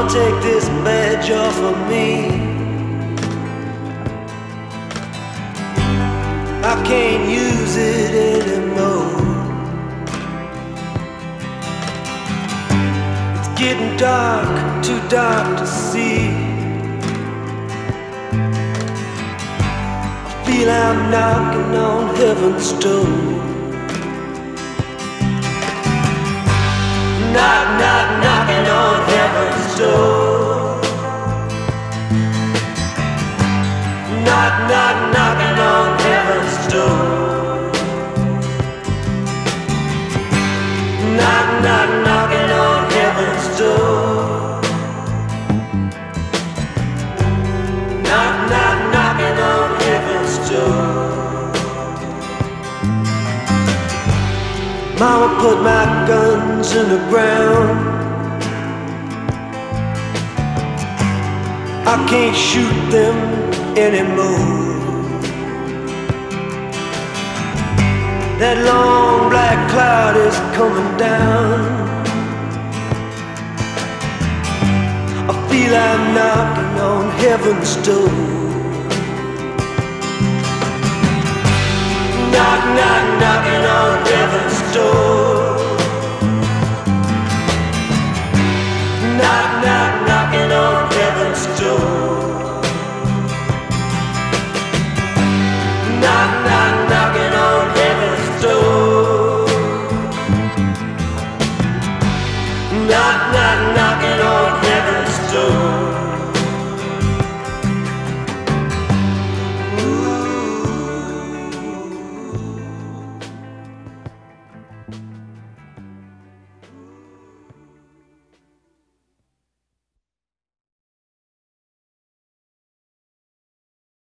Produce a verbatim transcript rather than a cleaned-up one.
take this badge off of me. I can't use it anymore. It's getting dark, too dark to see. I feel I'm knocking on heaven's door. Knock, knock, knocking on heaven's door. Knock, knock, knocking on heaven's door. Knock, knock, knocking on heaven's door. Knock, knock, knocking on heaven's door. Mama put my guns in the ground. I can't shoot them anymore. That long black cloud is coming down. I feel I'm knocking on heaven's door. Knock, knock, knocking on